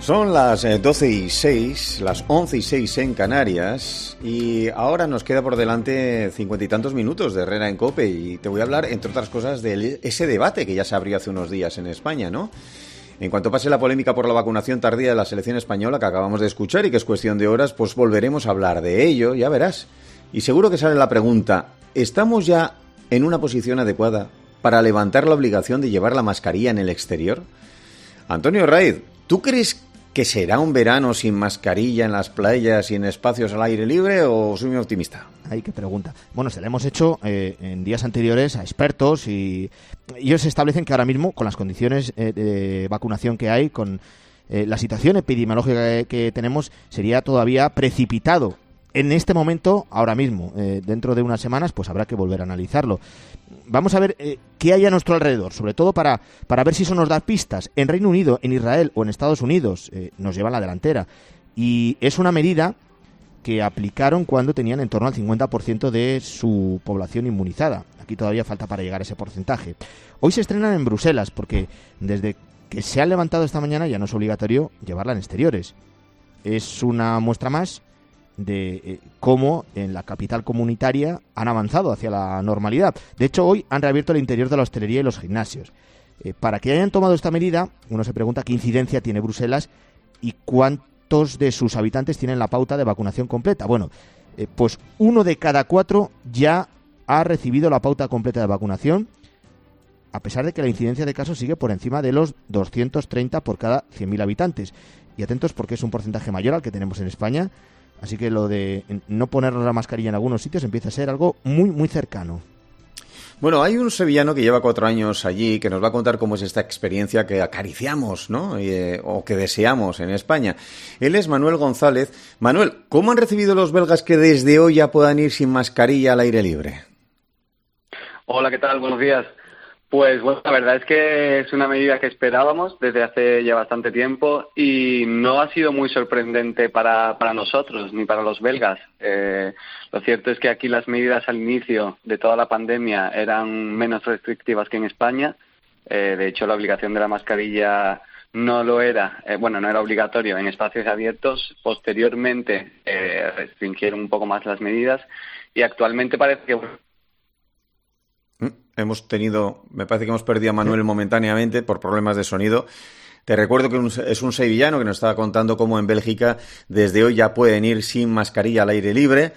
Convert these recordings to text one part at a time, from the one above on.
Son las 12:06, las 11:06 en Canarias, y ahora nos queda por delante 50 y tantos minutos de Herrera en COPE, y te voy a hablar, entre otras cosas, de ese debate que ya se abrió hace unos días en España, ¿no? En cuanto pase la polémica por la vacunación tardía de la selección española que acabamos de escuchar y que es cuestión de horas, pues volveremos a hablar de ello, ya verás. Y seguro que sale la pregunta, ¿estamos ya en una posición adecuada para levantar la obligación de llevar la mascarilla en el exterior? Antonio Raiz, ¿tú crees que será un verano sin mascarilla en las playas y en espacios al aire libre, o soy muy optimista? Ay, qué pregunta. Bueno, se la hemos hecho en días anteriores a expertos y ellos establecen que ahora mismo, con las condiciones de vacunación que hay, con la situación epidemiológica que tenemos, sería todavía precipitado. En este momento, ahora mismo, dentro de unas semanas, pues habrá que volver a analizarlo. Vamos a ver qué hay a nuestro alrededor, sobre todo para ver si eso nos da pistas. En Reino Unido, en Israel o en Estados Unidos nos llevan la delantera. Y es una medida que aplicaron cuando tenían en torno al 50% de su población inmunizada. Aquí todavía falta para llegar a ese porcentaje. Hoy se estrenan en Bruselas porque desde que se han levantado esta mañana ya no es obligatorio llevarla en exteriores. Es una muestra más de cómo en la capital comunitaria han avanzado hacia la normalidad. De hecho, hoy han reabierto el interior de la hostelería y los gimnasios. Para que hayan tomado esta medida, uno se pregunta qué incidencia tiene Bruselas y cuántos de sus habitantes tienen la pauta de vacunación completa. Bueno, pues 1 de cada 4 ya ha recibido la pauta completa de vacunación, a pesar de que la incidencia de casos sigue por encima de los 230 por cada 100.000 habitantes. Y atentos porque es un porcentaje mayor al que tenemos en España. Así que lo de no ponernos la mascarilla en algunos sitios empieza a ser algo muy, muy cercano. Bueno, hay un sevillano que lleva 4 años allí que nos va a contar cómo es esta experiencia que acariciamos, ¿no? O que deseamos en España. Él es Manuel González. Manuel, ¿cómo han recibido los belgas que desde hoy ya puedan ir sin mascarilla al aire libre? Hola, ¿qué tal? Buenos días. Pues bueno, la verdad es que es una medida que esperábamos desde hace ya bastante tiempo y no ha sido muy sorprendente para nosotros ni para los belgas. Lo cierto es que aquí las medidas al inicio de toda la pandemia eran menos restrictivas que en España. De hecho, la obligación de la mascarilla no lo era, no era obligatorio en espacios abiertos. Posteriormente restringieron un poco más las medidas y actualmente parece que me parece que hemos perdido a Manuel momentáneamente por problemas de sonido. Te recuerdo que es un sevillano que nos estaba contando cómo en Bélgica desde hoy ya pueden ir sin mascarilla al aire libre.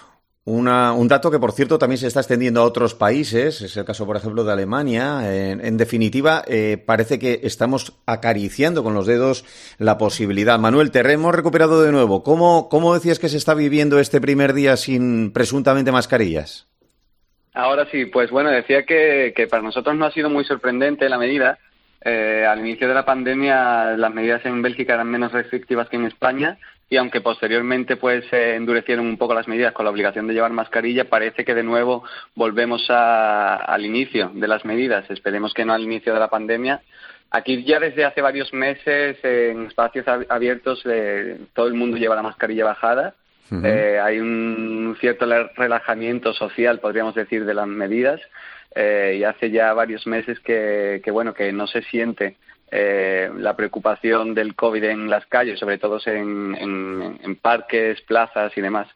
Un dato que, por cierto, también se está extendiendo a otros países. Es el caso, por ejemplo, de Alemania. En definitiva, parece que estamos acariciando con los dedos la posibilidad. Manuel, te hemos recuperado de nuevo. ¿Cómo decías que se está viviendo este primer día sin presuntamente mascarillas? Ahora sí, pues bueno, decía que para nosotros no ha sido muy sorprendente la medida. Al inicio de la pandemia las medidas en Bélgica eran menos restrictivas que en España y aunque posteriormente pues endurecieron un poco las medidas con la obligación de llevar mascarilla, parece que de nuevo volvemos al inicio de las medidas. Esperemos que no al inicio de la pandemia. Aquí ya desde hace varios meses en espacios abiertos todo el mundo lleva la mascarilla bajada. Uh-huh. Hay un cierto relajamiento social, podríamos decir, de las medidas y hace ya varios meses que no se siente la preocupación del COVID en las calles, sobre todo en parques, plazas y demás.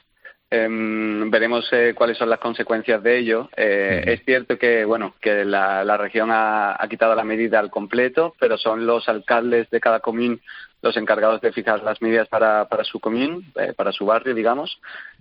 Veremos cuáles son las consecuencias de ello. Es cierto que la región ha quitado la medida al completo, pero son los alcaldes de cada común los encargados de fijar las medidas para su común, para su barrio, digamos.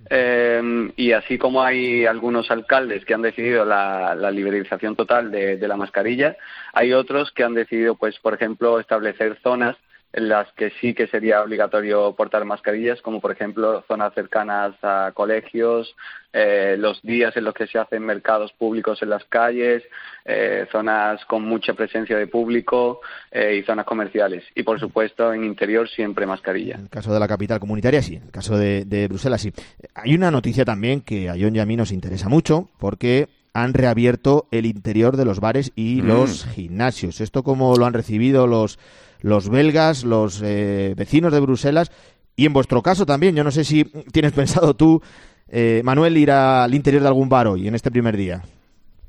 Y así como hay algunos alcaldes que han decidido la liberalización total de la mascarilla, hay otros que han decidido, pues, por ejemplo, establecer zonas en las que sí que sería obligatorio portar mascarillas, como por ejemplo zonas cercanas a colegios, los días en los que se hacen mercados públicos en las calles, zonas con mucha presencia de público y zonas comerciales. Y por supuesto en interior siempre mascarilla. En el caso de la capital comunitaria sí, en el caso de Bruselas sí. Hay una noticia también que a John y a mí nos interesa mucho porque han reabierto el interior de los bares y los gimnasios. ¿Esto cómo lo han recibido los belgas, los vecinos de Bruselas? Y en vuestro caso también, yo no sé si tienes pensado tú, Manuel, ir al interior de algún bar hoy, en este primer día.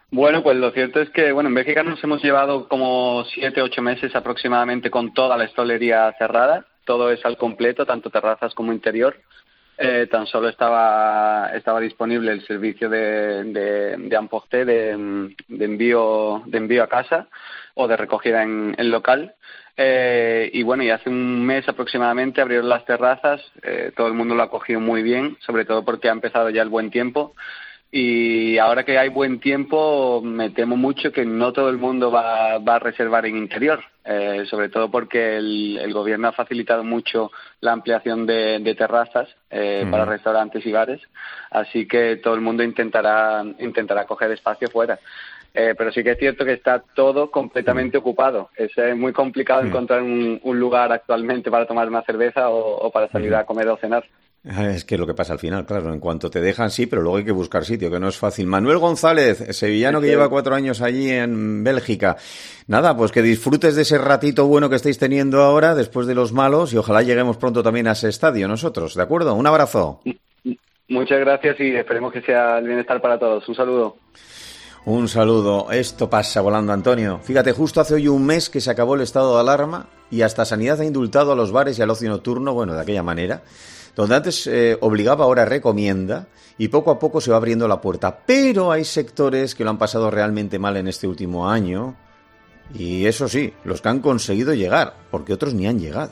Bueno, pues lo cierto es que, en Bélgica nos hemos llevado como 7, 8 meses aproximadamente con toda la hostelería cerrada. Todo es al completo, tanto terrazas como interior. Tan solo estaba disponible el servicio de emporté, de envío a casa o de recogida en local. Y hace un mes aproximadamente abrieron las terrazas. Todo el mundo lo ha cogido muy bien, sobre todo porque ha empezado ya el buen tiempo. Y ahora que hay buen tiempo, me temo mucho que no todo el mundo va a reservar en interior, sobre todo porque el gobierno ha facilitado mucho la ampliación de terrazas para restaurantes y bares, así que todo el mundo intentará coger espacio fuera. Pero sí que es cierto que está todo completamente ocupado. Es muy complicado encontrar un lugar actualmente para tomar una cerveza o para salir a comer o cenar. Es que lo que pasa al final, claro, en cuanto te dejan sí, pero luego hay que buscar sitio, que no es fácil. Manuel González, sevillano que lleva 4 años allí en Bélgica. Nada, pues que disfrutes de ese ratito bueno que estáis teniendo ahora, después de los malos, y ojalá lleguemos pronto también a ese estadio nosotros, ¿de acuerdo? Un abrazo. Muchas gracias y esperemos que sea el bienestar para todos. Un saludo. Un saludo. Esto pasa volando, Antonio. Fíjate, justo hace hoy un mes que se acabó el estado de alarma y hasta Sanidad ha indultado a los bares y al ocio nocturno, de aquella manera. Donde antes obligaba, ahora recomienda, y poco a poco se va abriendo la puerta. Pero hay sectores que lo han pasado realmente mal en este último año, y eso sí, los que han conseguido llegar, porque otros ni han llegado.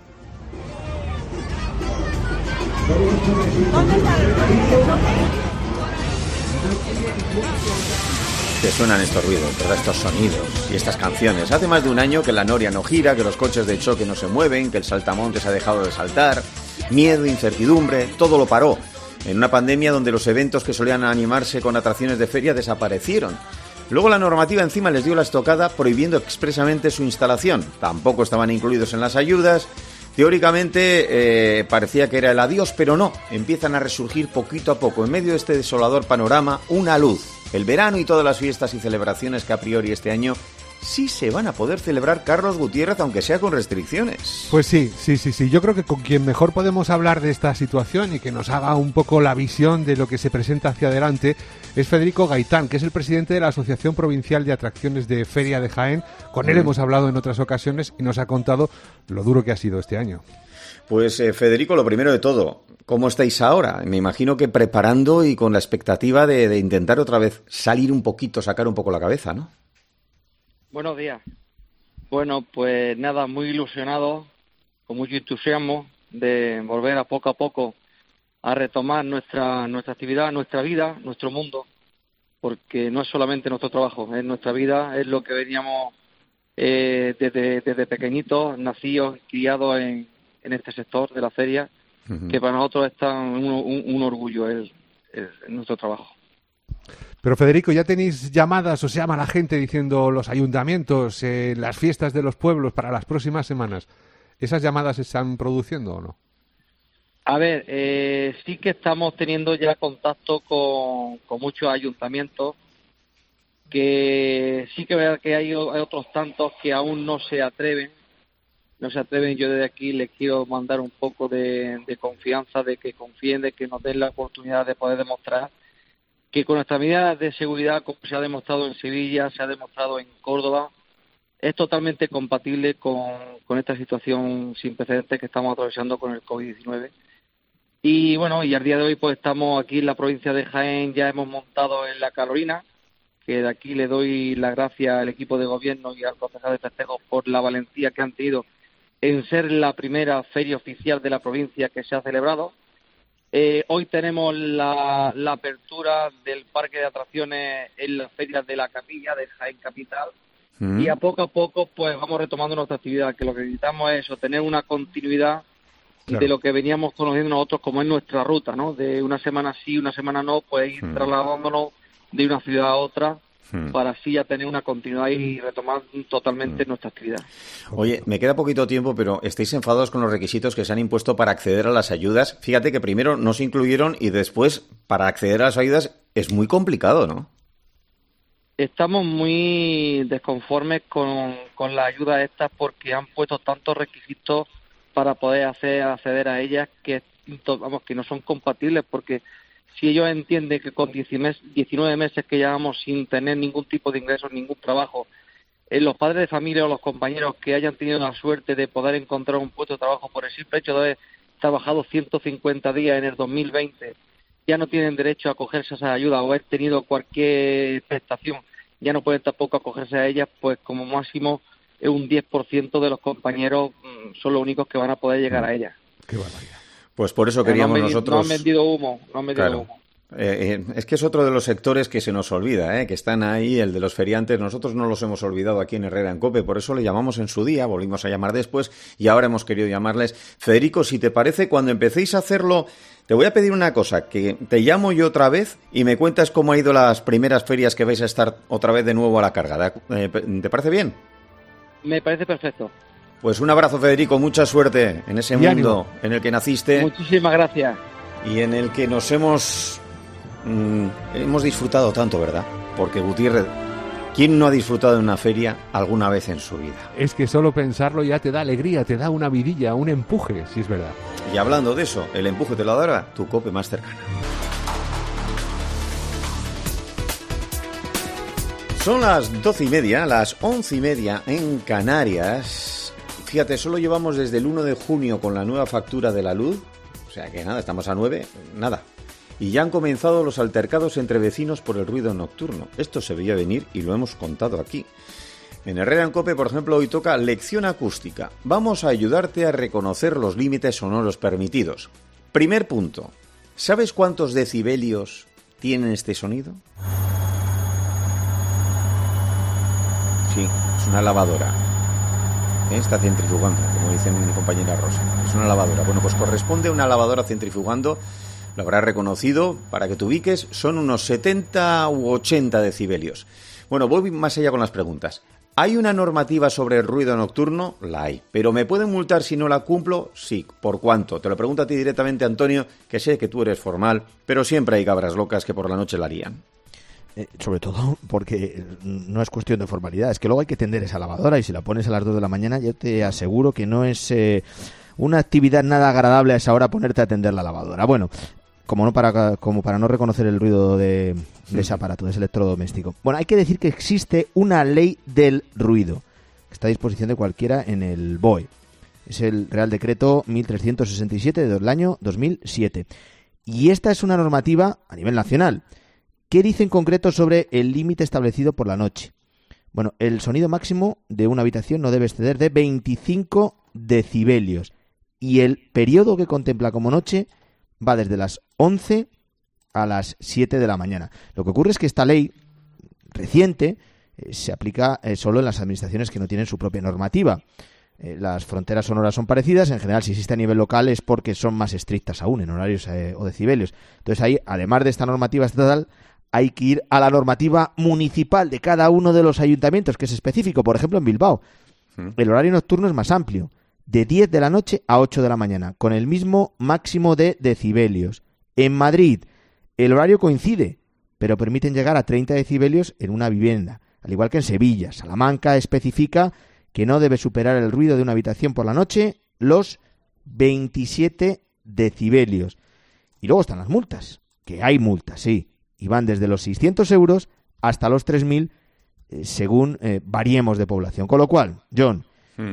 Te suenan estos ruidos, ¿verdad? Estos sonidos y estas canciones. Hace más de un año que la noria no gira, que los coches de choque no se mueven, que el saltamontes ha dejado de saltar. Miedo, incertidumbre, todo lo paró. En una pandemia donde los eventos que solían animarse con atracciones de feria desaparecieron. Luego la normativa encima les dio la estocada prohibiendo expresamente su instalación. Tampoco estaban incluidos en las ayudas. Teóricamente parecía que era el adiós, pero no. Empiezan a resurgir poquito a poco, en medio de este desolador panorama, una luz. El verano y todas las fiestas y celebraciones que a priori este año sí se van a poder celebrar, Carlos Gutiérrez, aunque sea con restricciones. Pues sí. Yo creo que con quien mejor podemos hablar de esta situación y que nos haga un poco la visión de lo que se presenta hacia adelante es Federico Gaitán, que es el presidente de la Asociación Provincial de Atracciones de Feria de Jaén. Con él hemos hablado en otras ocasiones y nos ha contado lo duro que ha sido este año. Pues Federico, lo primero de todo, ¿cómo estáis ahora? Me imagino que preparando y con la expectativa de intentar otra vez salir un poquito, sacar un poco la cabeza, ¿no? Buenos días. Bueno, pues nada, muy ilusionado, con mucho entusiasmo de volver a poco a retomar nuestra actividad, nuestra vida, nuestro mundo, porque no es solamente nuestro trabajo, es nuestra vida, es lo que veníamos desde pequeñitos, nacidos, criados en este sector de la feria, que para nosotros es un orgullo es nuestro trabajo. Pero Federico, ¿ya tenéis llamadas o se llama la gente diciendo los ayuntamientos, las fiestas de los pueblos para las próximas semanas? ¿Esas llamadas se están produciendo o no? A ver, sí que estamos teniendo ya contacto con muchos ayuntamientos, que sí que hay otros tantos que aún no se atreven. Yo desde aquí les quiero mandar un poco de confianza, de que confíen, de que nos den la oportunidad de poder demostrar que con nuestras medidas de seguridad, como se ha demostrado en Sevilla, se ha demostrado en Córdoba, es totalmente compatible con esta situación sin precedentes que estamos atravesando con el COVID-19. Y bueno, y al día de hoy pues estamos aquí en la provincia de Jaén, ya hemos montado en La Carolina, que de aquí le doy las gracias al equipo de gobierno y al concejal de festejos por la valentía que han tenido en ser la primera feria oficial de la provincia que se ha celebrado. Hoy tenemos la apertura del parque de atracciones en las ferias de la Capilla de Jaén Capital y a poco pues vamos retomando nuestra actividad, que lo que necesitamos es eso, tener una continuidad de lo que veníamos conociendo nosotros como es nuestra ruta, ¿no? De una semana sí, una semana no, pues ir trasladándonos de una ciudad a otra para así ya tener una continuidad y retomar totalmente nuestra actividad. Oye, me queda poquito tiempo, pero estáis enfadados con los requisitos que se han impuesto para acceder a las ayudas. Fíjate que primero no se incluyeron y después para acceder a las ayudas es muy complicado, ¿no? Estamos muy desconformes con las ayudas estas porque han puesto tantos requisitos para poder acceder a ellas que no son compatibles, porque si ellos entienden que con 19 meses que llevamos sin tener ningún tipo de ingresos, ningún trabajo, los padres de familia o los compañeros que hayan tenido la suerte de poder encontrar un puesto de trabajo por el simple hecho de haber trabajado 150 días en el 2020, ya no tienen derecho a acogerse a esa ayuda o haber tenido cualquier prestación, ya no pueden tampoco acogerse a ellas, pues como máximo un 10% de los compañeros son los únicos que van a poder llegar a ellas. Qué barbaridad. Pues por eso queríamos nosotros... No han vendido humo, humo. Es que es otro de los sectores que se nos olvida, que están ahí, el de los feriantes. Nosotros no los hemos olvidado aquí en Herrera en COPE, por eso le llamamos en su día, volvimos a llamar después y ahora hemos querido llamarles. Federico, si te parece, cuando empecéis a hacerlo, te voy a pedir una cosa, que te llamo yo otra vez y me cuentas cómo ha ido las primeras ferias que vais a estar otra vez de nuevo a la carga. ¿Te parece bien? Me parece perfecto. Pues un abrazo, Federico, mucha suerte en ese mundo en el que naciste. Muchísimas gracias. Y en el que nos hemos disfrutado tanto, ¿verdad? Porque Gutiérrez, ¿quién no ha disfrutado de una feria alguna vez en su vida? Es que solo pensarlo ya te da alegría, te da una vidilla, un empuje, si es verdad. Y hablando de eso, el empuje te lo dará tu COPE más cercana. Son las 12:30, las 11:30 en Canarias. Fíjate, solo llevamos desde el 1 de junio con la nueva factura de la luz. O sea que nada, estamos a 9, nada. Y ya han comenzado los altercados entre vecinos por el ruido nocturno. Esto se veía venir y lo hemos contado aquí. En Herrera en COPE, por ejemplo, hoy toca lección acústica. Vamos a ayudarte a reconocer los límites sonoros permitidos. Primer punto. ¿Sabes cuántos decibelios tiene este sonido? Sí, es una lavadora. Está centrifugando, como dice mi compañera Rosa. Es una lavadora. Bueno, pues corresponde a una lavadora centrifugando. Lo habrás reconocido, para que te ubiques, son unos 70 u 80 decibelios. Bueno, voy más allá con las preguntas. ¿Hay una normativa sobre el ruido nocturno? La hay. ¿Pero me pueden multar si no la cumplo? Sí. ¿Por cuánto? Te lo pregunto a ti directamente, Antonio, que sé que tú eres formal, pero siempre hay cabras locas que por la noche la harían. Sobre todo porque no es cuestión de formalidad, es que luego hay que tender esa lavadora y si la pones a las 2 de la mañana yo te aseguro que no es una actividad nada agradable a esa hora ponerte a tender la lavadora. Bueno, como para no reconocer el ruido de ese aparato, de ese electrodoméstico. Bueno, hay que decir que existe una ley del ruido, que está a disposición de cualquiera en el BOE. Es el Real Decreto 1367 del año 2007. Y esta es una normativa a nivel nacional. ¿Qué dice en concreto sobre el límite establecido por la noche? Bueno, el sonido máximo de una habitación no debe exceder de 25 decibelios y el periodo que contempla como noche va desde las 11 a las 7 de la mañana. Lo que ocurre es que esta ley reciente se aplica solo en las administraciones que no tienen su propia normativa. Las fronteras sonoras son parecidas, en general si existe a nivel local es porque son más estrictas aún en horarios o decibelios. Entonces ahí, además de esta normativa estatal, hay que ir a la normativa municipal de cada uno de los ayuntamientos, que es específico. Por ejemplo, en Bilbao, el horario nocturno es más amplio, de 10 de la noche a 8 de la mañana, con el mismo máximo de decibelios. En Madrid, el horario coincide, pero permiten llegar a 30 decibelios en una vivienda, al igual que en Sevilla. Salamanca especifica que no debe superar el ruido de una habitación por la noche los 27 decibelios. Y luego están las multas, que hay multas, sí, y van desde los 600 euros hasta los 3.000 según variemos de población. Con lo cual, John,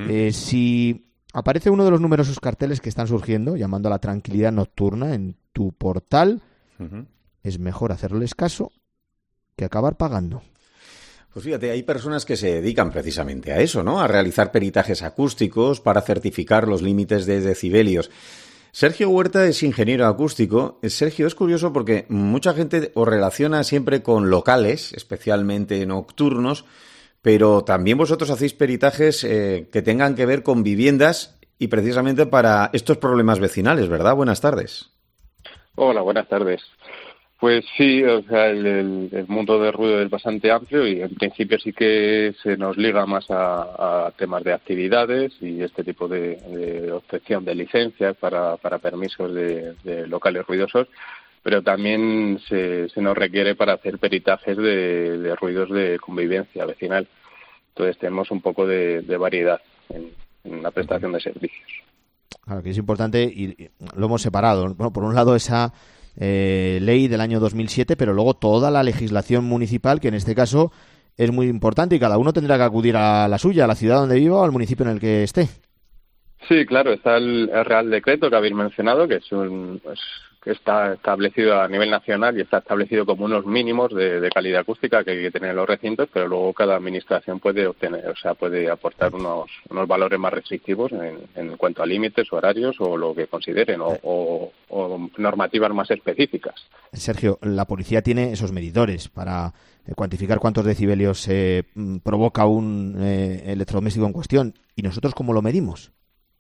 si aparece uno de los numerosos carteles que están surgiendo llamando a la tranquilidad nocturna en tu portal, es mejor hacerles caso que acabar pagando. Pues fíjate, hay personas que se dedican precisamente a eso, ¿no? A realizar peritajes acústicos para certificar los límites de decibelios. Sergio Huerta es ingeniero acústico. Sergio, es curioso porque mucha gente os relaciona siempre con locales, especialmente nocturnos, pero también vosotros hacéis peritajes que tengan que ver con viviendas y precisamente para estos problemas vecinales, ¿verdad? Buenas tardes. Hola, buenas tardes. Pues sí, o sea, el mundo del ruido es bastante amplio y en principio sí que se nos liga más a temas de actividades y este tipo de obtención de licencias para permisos de locales ruidosos, pero también se nos requiere para hacer peritajes de ruidos de convivencia vecinal. Entonces tenemos un poco de variedad en la prestación de servicios. Claro, que es importante y lo hemos separado. Bueno, por un lado esa ley del año 2007, pero luego toda la legislación municipal, que en este caso es muy importante y cada uno tendrá que acudir a la suya, a la ciudad donde viva o al municipio en el que esté. Sí, claro, está el Real Decreto que habéis mencionado, que que está establecido a nivel nacional y está establecido como unos mínimos de calidad acústica que hay que tener en los recintos, pero luego cada administración puede puede aportar unos valores más restrictivos en cuanto a límites, horarios o lo que consideren, o normativas más específicas. Sergio, la policía tiene esos medidores para cuantificar cuántos decibelios provoca un electrodoméstico en cuestión. ¿Y nosotros cómo lo medimos?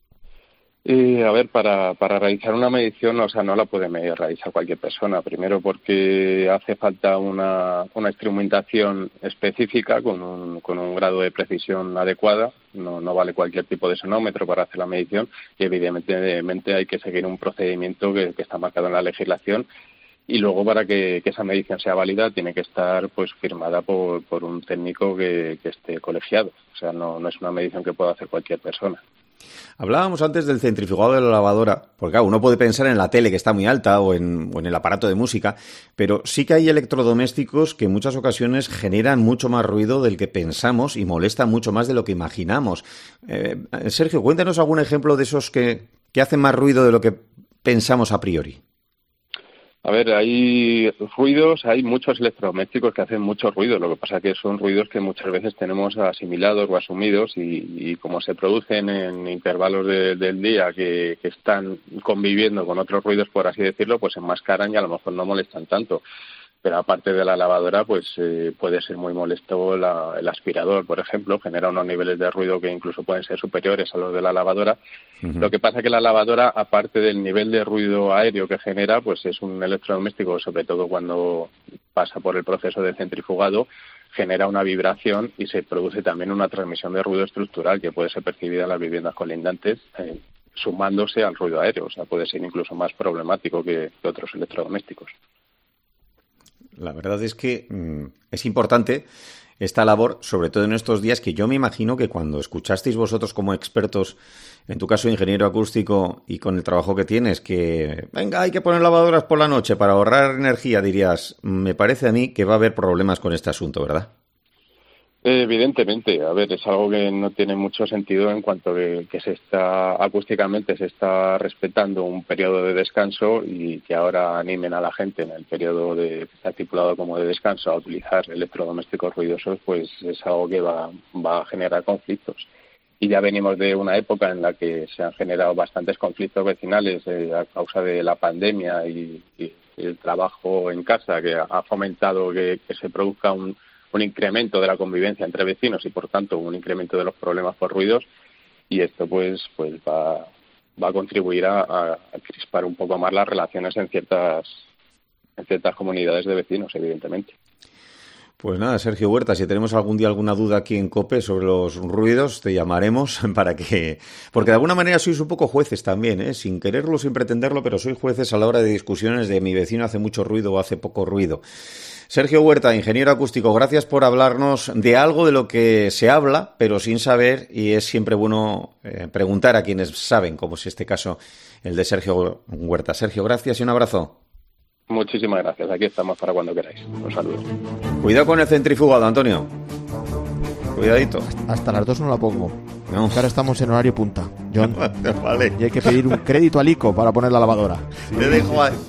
A ver, para realizar una medición, no la puede realizar cualquier persona. Primero porque hace falta una instrumentación específica con un grado de precisión adecuada. No vale cualquier tipo de sonómetro para hacer la medición y evidentemente hay que seguir un procedimiento que está marcado en la legislación. Y luego, para que esa medición sea válida, tiene que estar firmada por un técnico que esté colegiado. O sea, no es una medición que pueda hacer cualquier persona. Hablábamos antes del centrifugado de la lavadora, porque claro, uno puede pensar en la tele que está muy alta o en el aparato de música, pero sí que hay electrodomésticos que en muchas ocasiones generan mucho más ruido del que pensamos y molestan mucho más de lo que imaginamos. Sergio, cuéntanos algún ejemplo de esos que hacen más ruido de lo que pensamos a priori. A ver, hay muchos electrodomésticos que hacen mucho ruido, lo que pasa que son ruidos que muchas veces tenemos asimilados o asumidos y como se producen en intervalos del día que están conviviendo con otros ruidos, por así decirlo, pues se enmascaran y a lo mejor no molestan tanto. Pero aparte de la lavadora, pues puede ser muy molesto el aspirador, por ejemplo, genera unos niveles de ruido que incluso pueden ser superiores a los de la lavadora. Uh-huh. Lo que pasa es que la lavadora, aparte del nivel de ruido aéreo que genera, pues es un electrodoméstico, sobre todo cuando pasa por el proceso de centrifugado, genera una vibración y se produce también una transmisión de ruido estructural que puede ser percibida en las viviendas colindantes, sumándose al ruido aéreo. O sea, puede ser incluso más problemático que otros electrodomésticos. La verdad es que es importante esta labor, sobre todo en estos días, que yo me imagino que cuando escuchasteis vosotros como expertos, en tu caso ingeniero acústico y con el trabajo que tienes, que venga, hay que poner lavadoras por la noche para ahorrar energía, dirías, me parece a mí que va a haber problemas con este asunto, ¿verdad? Evidentemente, a ver, es algo que no tiene mucho sentido en cuanto que acústicamente se está respetando un periodo de descanso y que ahora animen a la gente en el periodo que está estipulado como de descanso a utilizar electrodomésticos ruidosos, pues es algo que va a generar conflictos. Y ya venimos de una época en la que se han generado bastantes conflictos vecinales a causa de la pandemia y el trabajo en casa, que ha fomentado que se produzca un incremento de la convivencia entre vecinos y, por tanto, un incremento de los problemas por ruidos, y esto pues va a contribuir a crispar un poco más las relaciones en ciertas comunidades de vecinos, evidentemente. Pues nada, Sergio Huerta, si tenemos algún día alguna duda aquí en COPE sobre los ruidos, te llamaremos porque de alguna manera sois un poco jueces también, sin quererlo, sin pretenderlo, pero sois jueces a la hora de discusiones de mi vecino hace mucho ruido o hace poco ruido. Sergio Huerta, ingeniero acústico, gracias por hablarnos de algo de lo que se habla, pero sin saber, y es siempre bueno preguntar a quienes saben, como es este caso el de Sergio Huerta. Sergio, gracias y un abrazo. Muchísimas gracias. Aquí estamos para cuando queráis. Un saludo. Cuidado con el centrifugado, Antonio. Cuidadito. Hasta las 2 no la pongo. No. Ahora estamos en horario punta, John. Vale. Y hay que pedir un crédito al ICO para poner la lavadora. Sí. Te dejo ahí.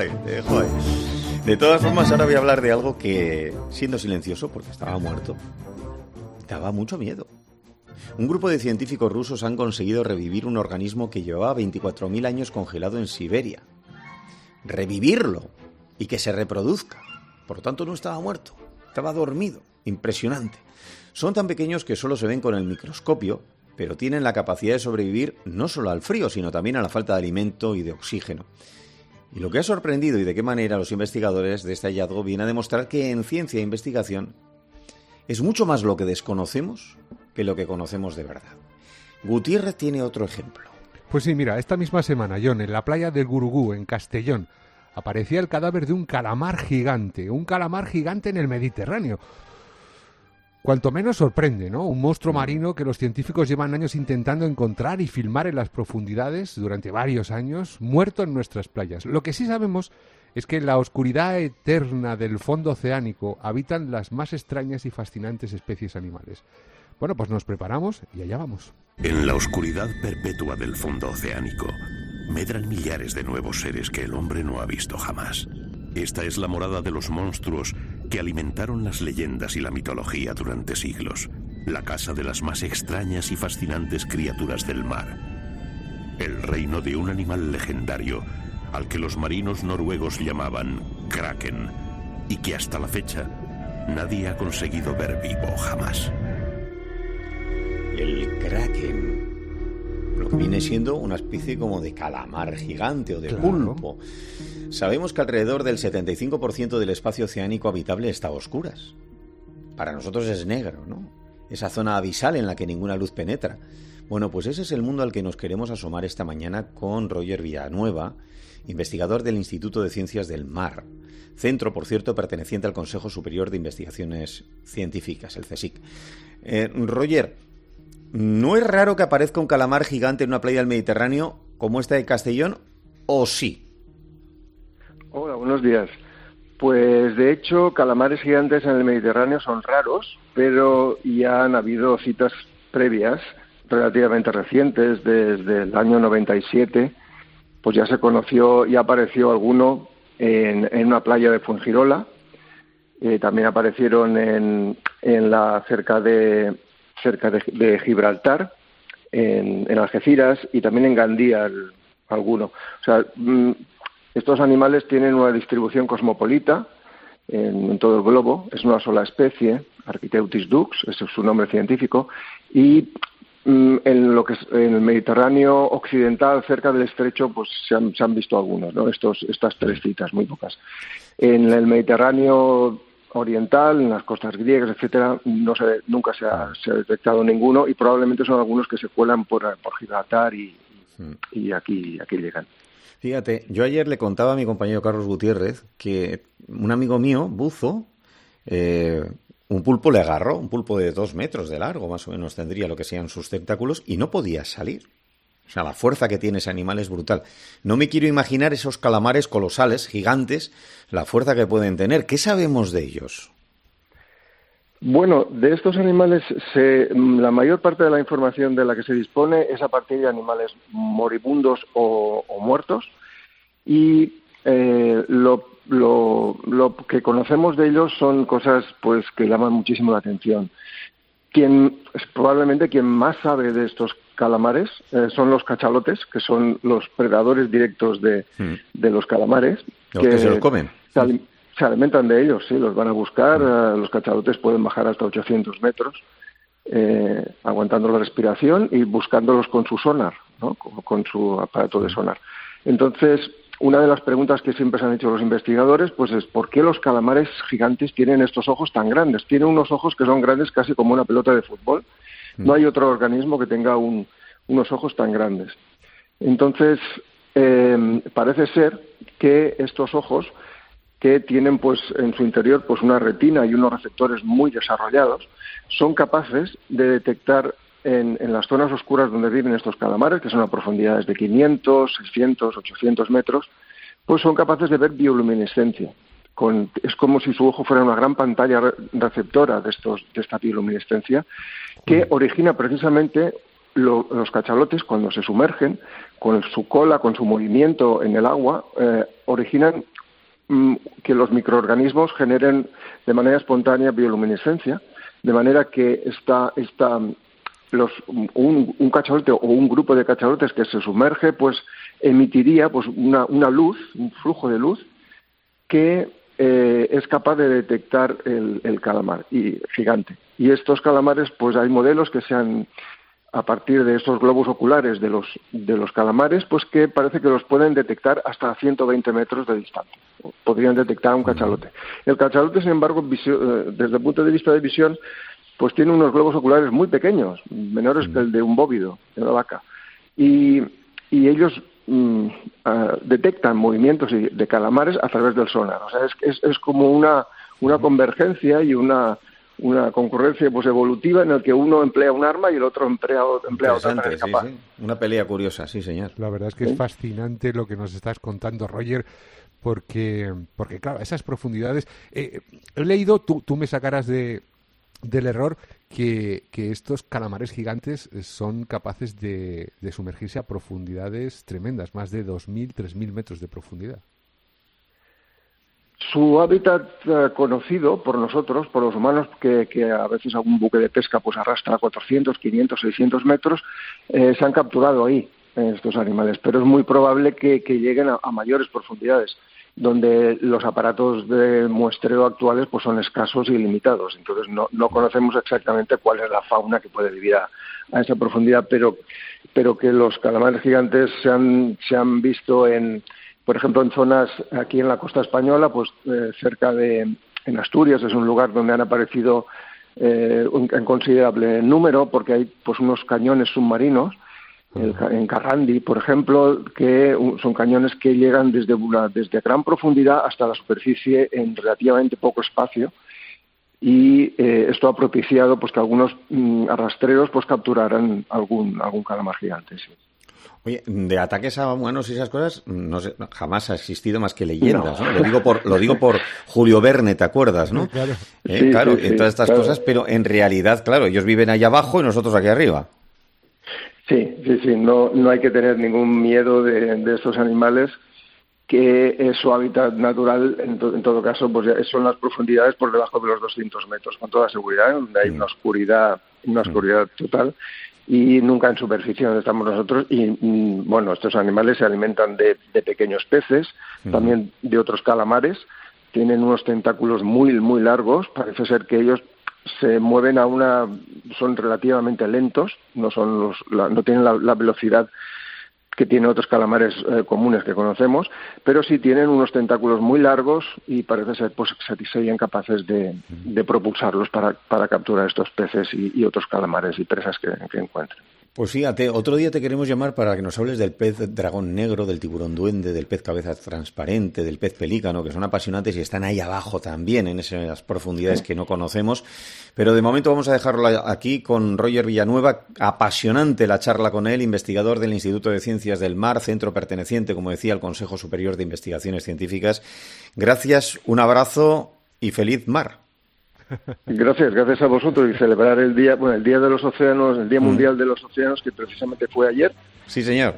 De todas formas, ahora voy a hablar de algo que, siendo silencioso, porque estaba muerto, daba mucho miedo. Un grupo de científicos rusos han conseguido revivir un organismo que llevaba 24.000 años congelado en Siberia. Revivirlo y que se reproduzca. Por lo tanto, no estaba muerto, estaba dormido. Impresionante. Son tan pequeños que solo se ven con el microscopio, pero tienen la capacidad de sobrevivir no solo al frío, sino también a la falta de alimento y de oxígeno. Y lo que ha sorprendido y de qué manera a los investigadores de este hallazgo viene a demostrar que en ciencia e investigación es mucho más lo que desconocemos que lo que conocemos de verdad. Gutiérrez tiene otro ejemplo. Pues sí, mira, esta misma semana, John, en la playa del Gurugú, en Castellón, aparecía el cadáver de un calamar gigante en el Mediterráneo. Cuanto menos sorprende, ¿no? Un monstruo marino que los científicos llevan años intentando encontrar y filmar en las profundidades durante varios años, muerto en nuestras playas. Lo que sí sabemos es que en la oscuridad eterna del fondo oceánico habitan las más extrañas y fascinantes especies animales. Bueno, pues nos preparamos y allá vamos. En la oscuridad perpetua del fondo oceánico medran millares de nuevos seres que el hombre no ha visto jamás. Esta es la morada de los monstruos que alimentaron las leyendas y la mitología durante siglos. La casa de las más extrañas y fascinantes criaturas del mar. El reino de un animal legendario al que los marinos noruegos llamaban Kraken y que hasta la fecha nadie ha conseguido ver vivo jamás. El Kraken, lo que viene siendo una especie como de calamar gigante o de pulpo. Sabemos que alrededor del 75% del espacio oceánico habitable está a oscuras. Para nosotros es negro, ¿no? Esa zona abisal en la que ninguna luz penetra. Bueno, pues ese es el mundo al que nos queremos asomar esta mañana con Roger Villanueva, investigador del Instituto de Ciencias del Mar. Centro, por cierto, perteneciente al Consejo Superior de Investigaciones Científicas, el CSIC. Roger, ¿no es raro que aparezca un calamar gigante en una playa del Mediterráneo como esta de Castellón, o sí? Hola, buenos días. Pues de hecho, calamares gigantes en el Mediterráneo son raros, pero ya han habido citas previas, relativamente recientes, desde el año 97, pues ya se conoció, ya apareció alguno en una playa de Fuengirola, también aparecieron cerca de Gibraltar, en Algeciras y también en Gandía alguno. O sea, estos animales tienen una distribución cosmopolita en todo el globo, es una sola especie, Architeuthis dux, ese es su nombre científico, y en el Mediterráneo occidental, cerca del estrecho, pues se han visto algunos, ¿no? Estas tres citas, muy pocas. En el Mediterráneo oriental, en las costas griegas, etcétera, nunca se ha detectado ninguno, y probablemente son algunos que se cuelan por Gibraltar y aquí llegan. Fíjate, yo ayer le contaba a mi compañero Carlos Gutiérrez que un amigo mío, buzo, un pulpo le agarró, un pulpo de 2 metros de largo, más o menos tendría lo que sean sus tentáculos, y no podía salir. O sea, la fuerza que tiene ese animal es brutal. No me quiero imaginar esos calamares colosales, gigantes, la fuerza que pueden tener. ¿Qué sabemos de ellos? Bueno, de estos animales, la mayor parte de la información de la que se dispone es a partir de animales moribundos o muertos, y lo que conocemos de ellos son cosas pues que llaman muchísimo la atención. Probablemente quien más sabe de estos calamares son los cachalotes, que son los predadores directos de los calamares. Los que se los comen. Se alimentan de ellos, sí, los van a buscar. Los cachalotes pueden bajar hasta 800 metros, aguantando la respiración y buscándolos con su sonar, ¿no? Con su aparato de sonar. Entonces, una de las preguntas que siempre se han hecho los investigadores pues es ¿por qué los calamares gigantes tienen estos ojos tan grandes? Tienen unos ojos que son grandes casi como una pelota de fútbol. No hay otro organismo que tenga unos ojos tan grandes. Entonces, parece ser que estos ojos, que tienen pues en su interior pues una retina y unos receptores muy desarrollados, son capaces de detectar en las zonas oscuras donde viven estos calamares, que son a profundidades de 500, 600, 800 metros, pues son capaces de ver bioluminescencia. Es como si su ojo fuera una gran pantalla receptora de esta bioluminescencia, que origina precisamente los cachalotes cuando se sumergen, con su cola, con su movimiento en el agua, originan que los microorganismos generen de manera espontánea bioluminescencia, de manera que un cachalote o un grupo de cachalotes que se sumerge pues emitiría pues una luz, un flujo de luz que es capaz de detectar el calamar gigante. Y estos calamares, pues hay modelos que a partir de estos globos oculares de los calamares, pues que parece que los pueden detectar hasta 120 metros de distancia. Podrían detectar a un cachalote. El cachalote, sin embargo, desde el punto de vista de visión, pues tiene unos globos oculares muy pequeños, menores que el de un bóvido, de una vaca. Y ellos detectan movimientos de calamares a través del sonar. O sea, es como una convergencia y una concurrencia pues evolutiva en la que uno emplea un arma y el otro emplea otra para escapar. Sí. Una pelea curiosa, sí, señor. La verdad es que es fascinante lo que nos estás contando, Roger, porque claro, esas profundidades... he leído, tú me sacarás del error, que estos calamares gigantes son capaces de sumergirse a profundidades tremendas, más de 2.000, 3.000 metros de profundidad. Su hábitat conocido por nosotros, por los humanos, que a veces algún buque de pesca pues arrastra 400, 500, 600 metros, se han capturado ahí estos animales, pero es muy probable que lleguen a mayores profundidades, donde los aparatos de muestreo actuales pues son escasos y limitados. Entonces no conocemos exactamente cuál es la fauna que puede vivir a esa profundidad, pero que los calamares gigantes se han visto por ejemplo, en zonas aquí en la costa española, pues cerca en Asturias, es un lugar donde han aparecido en considerable número, porque hay pues unos cañones submarinos, en Carrandi, por ejemplo, que son cañones que llegan desde gran profundidad hasta la superficie en relativamente poco espacio, y esto ha propiciado pues que algunos arrastreros pues capturaran algún calamar gigante, sí. Oye, de ataques a humanos y esas cosas, no sé, jamás ha existido más que leyendas, ¿no? Lo digo por Julio Verne, ¿te acuerdas, no? Claro. Sí, claro, sí, en todas estas cosas, pero en realidad, claro, ellos viven allá abajo y nosotros aquí arriba. Sí, no hay que tener ningún miedo de estos animales, que es su hábitat natural, en todo caso, pues son las profundidades por debajo de los 200 metros, con toda seguridad, donde hay una oscuridad total, y nunca en superficie donde estamos nosotros. Y bueno, estos animales se alimentan de pequeños peces, también de otros calamares, tienen unos tentáculos muy, muy largos, parece ser que ellos se mueven son relativamente lentos, no tienen la velocidad que tienen otros calamares comunes que conocemos, pero sí tienen unos tentáculos muy largos y parece ser pues serían capaces de propulsarlos para capturar estos peces y otros calamares y presas que encuentren. Pues fíjate, otro día te queremos llamar para que nos hables del pez dragón negro, del tiburón duende, del pez cabeza transparente, del pez pelícano, que son apasionantes y están ahí abajo también, en esas profundidades que no conocemos. Pero de momento vamos a dejarlo aquí con Roger Villanueva. Apasionante la charla con él, investigador del Instituto de Ciencias del Mar, centro perteneciente, como decía, al Consejo Superior de Investigaciones Científicas. Gracias, un abrazo y feliz mar. Gracias a vosotros, y celebrar el día de los océanos, el Día Mundial de los Océanos, que precisamente fue ayer. Sí, señor.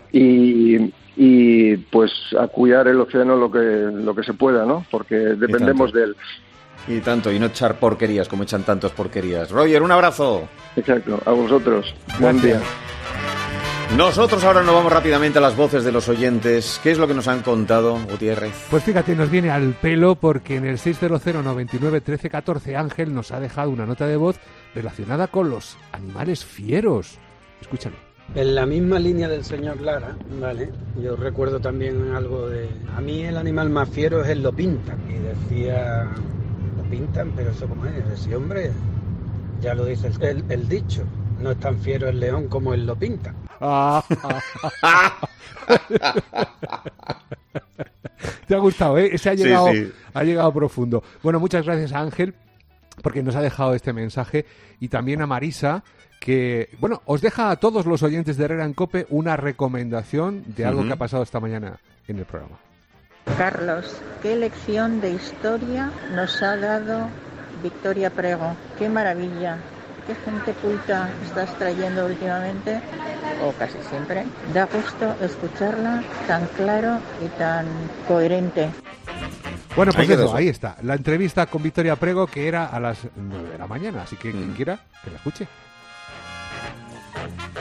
Y pues a cuidar el océano lo que se pueda, ¿no? Porque dependemos de él. Y tanto, y no echar porquerías como echan tantas porquerías. Roger, un abrazo. Exacto, a vosotros. Buen día. Nosotros ahora nos vamos rápidamente a las voces de los oyentes. ¿Qué es lo que nos han contado, Gutiérrez? Pues fíjate, nos viene al pelo porque en el 600 99 13 14 Ángel nos ha dejado una nota de voz relacionada con los animales fieros. Escúchalo. En la misma línea del señor Lara, ¿vale? Yo recuerdo también algo de... A mí el animal más fiero es el lopintan. Y decía... Lo pintan, pero eso como es. Sí, hombre, ya lo dice el dicho. No es tan fiero el león como el lopintan. Te ha gustado, ¿eh? Ese ha Sí. llegado profundo. Bueno, muchas gracias a Ángel porque nos ha dejado este mensaje, y también a Marisa, que, bueno, os deja a todos los oyentes de Herrera en COPE una recomendación de algo que ha pasado esta mañana en el programa. Carlos, ¿qué lección de historia nos ha dado Victoria Prego? ¡Qué maravilla! ¿Qué gente culta estás trayendo últimamente? O casi siempre. Da gusto escucharla tan claro y tan coherente. Bueno, pues eso, ahí está. La entrevista con Victoria Prego, que era a las 9 de la mañana. Así que quien quiera, que la escuche.